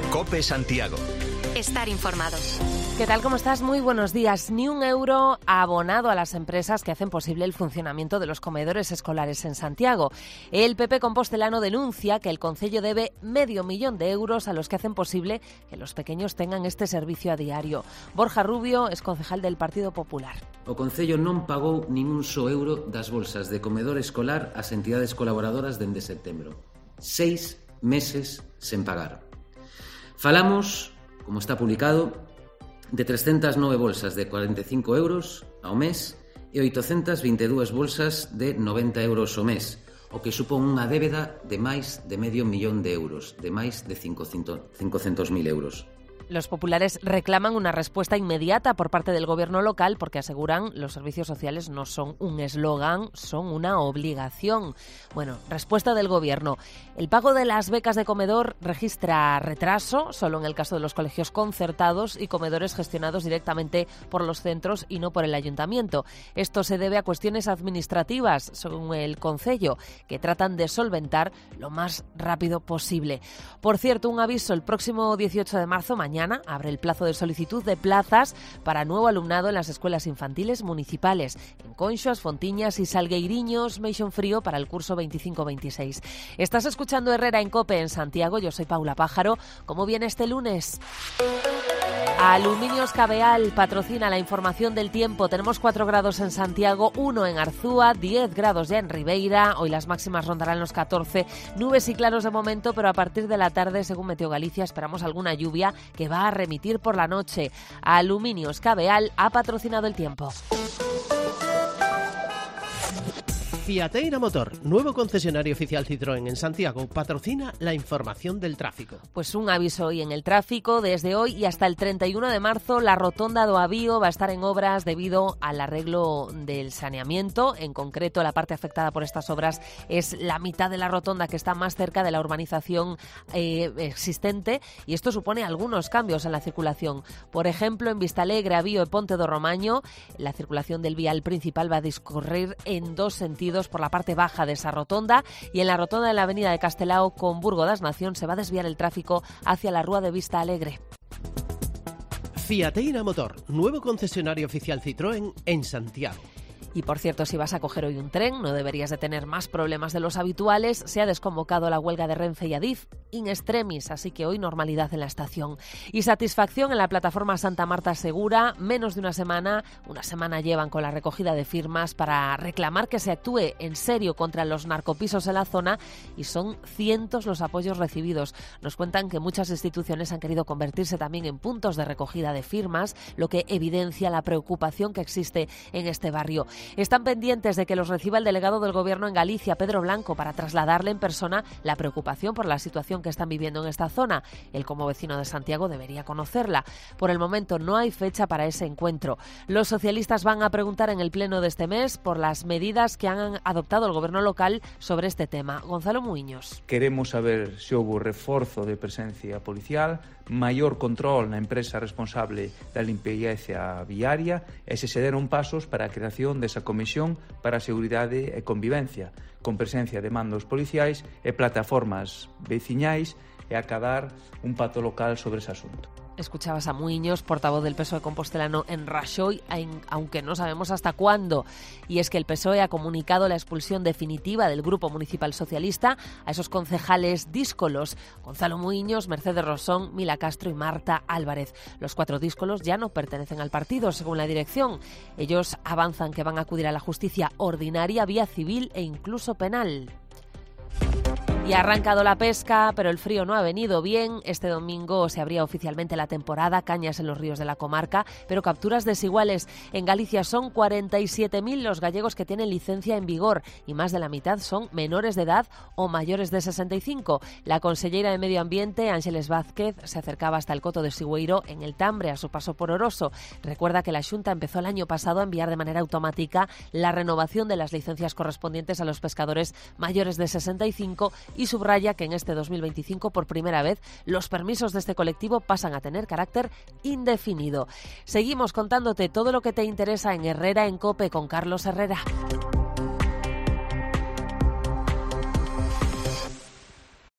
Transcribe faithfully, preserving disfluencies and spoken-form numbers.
COPE Santiago. Estar informados. ¿Qué tal? ¿Cómo estás? Muy buenos días. Ni un euro abonado a las empresas que hacen posible el funcionamiento de los comedores escolares en Santiago. El P P compostelano denuncia que el concello debe medio millón de euros a los que hacen posible que los pequeños tengan este servicio a diario. Borja Rubio es concejal del Partido Popular. O concello non pagou nin un só euro das bolsas de comedor escolar ás entidades colaboradoras dende setembro. Seis meses sen pagar. Falamos, como está publicado, de trescentas nove bolsas de cuarenta e cinco euros ao mes e oitocentas vinte e dúas bolsas de noventa euros ao mes, o que supón unha débeda de máis de medio millón de euros, de máis de cincocentos mil euros. Los populares reclaman una respuesta inmediata por parte del gobierno local porque aseguran los servicios sociales no son un eslogan, son una obligación. Bueno, respuesta del gobierno. El pago de las becas de comedor registra retraso, solo en el caso de los colegios concertados y comedores gestionados directamente por los centros y no por el ayuntamiento. Esto se debe a cuestiones administrativas, según el concello, que tratan de solventar lo más rápido posible. Por cierto, un aviso, el próximo dieciocho de marzo, mañana, Mañana abre el plazo de solicitud de plazas para nuevo alumnado en las escuelas infantiles municipales, en Conxos, Fontiñas y Salgueiriños, Meixón Frío, para el curso veinticinco veintiséis. Estás escuchando Herrera en COPE en Santiago, yo soy Paula Pájaro. ¿Cómo viene este lunes? Aluminios Cabeal patrocina la información del tiempo. Tenemos cuatro grados en Santiago, uno en Arzúa, diez grados ya en Ribeira. Hoy las máximas rondarán los catorce. Nubes y claros de momento, pero a partir de la tarde, según Meteo Galicia, esperamos alguna lluvia que va a remitir por la noche. Aluminios Cabeal ha patrocinado el tiempo. Fiateira Motor, nuevo concesionario oficial Citroën en Santiago, patrocina la información del tráfico. Pues un aviso hoy en el tráfico. Desde hoy y hasta el treinta y uno de marzo, la rotonda do Avío va a estar en obras debido al arreglo del saneamiento. En concreto, la parte afectada por estas obras es la mitad de la rotonda que está más cerca de la urbanización eh, existente, y esto supone algunos cambios en la circulación. Por ejemplo, en Vistalegre, Avío y Ponte do Romaño, la circulación del vial principal va a discurrir en dos sentidos por la parte baja de esa rotonda, y en la rotonda de la avenida de Castelao con Burgo das Nación se va a desviar el tráfico hacia la Rúa de Vista Alegre. Fiateira Motor, nuevo concesionario oficial Citroën en Santiago. Y por cierto, si vas a coger hoy un tren, no deberías de tener más problemas de los habituales. Se ha desconvocado la huelga de Renfe y Adif in extremis, así que hoy normalidad en la estación. Y satisfacción en la plataforma Santa Marta Segura. Menos de una semana, una semana llevan con la recogida de firmas para reclamar que se actúe en serio contra los narcopisos en la zona, y son cientos los apoyos recibidos. Nos cuentan que muchas instituciones han querido convertirse también en puntos de recogida de firmas, lo que evidencia la preocupación que existe en este barrio. Están pendientes de que los reciba el delegado del Gobierno en Galicia, Pedro Blanco, para trasladarle en persona la preocupación por la situación que están viviendo en esta zona. Él, como vecino de Santiago, debería conocerla. Por el momento no hay fecha para ese encuentro. Los socialistas van a preguntar en el pleno de este mes por las medidas que han adoptado el Gobierno local sobre este tema. Gonzalo Muiños. Queremos saber se houbo reforzo de presencia policial, maior control na empresa responsable da limpeza viaria e se se deron pasos para a creación desa comisión para a seguridade e convivencia, con presencia de mandos policiais e plataformas veciñais, e acadar un pacto local sobre ese asunto. Escuchabas a Muiños, portavoz del P S O E compostelano en Raxoi, aunque no sabemos hasta cuándo. Y es que el P S O E ha comunicado la expulsión definitiva del Grupo Municipal Socialista a esos concejales díscolos: Gonzalo Muiños, Mercedes Rosón, Mila Castro y Marta Álvarez. Los cuatro díscolos ya no pertenecen al partido, según la dirección. Ellos avanzan que van a acudir a la justicia ordinaria, vía civil e incluso penal. Y ha arrancado la pesca, pero el frío no ha venido bien. Este domingo se abría oficialmente la temporada, cañas en los ríos de la comarca, pero capturas desiguales. En Galicia son cuarenta y siete mil los gallegos que tienen licencia en vigor, y más de la mitad son menores de edad o mayores de sesenta y cinco. La consellera de Medio Ambiente, Ángeles Vázquez, se acercaba hasta el Coto de Sigüeiro, en el Tambre, a su paso por Oroso. Recuerda que la Xunta empezó el año pasado a enviar de manera automática la renovación de las licencias correspondientes a los pescadores mayores de sesenta y cinco, y subraya que en este dos mil veinticinco, por primera vez, los permisos de este colectivo pasan a tener carácter indefinido. Seguimos contándote todo lo que te interesa en Herrera en COPE con Carlos Herrera.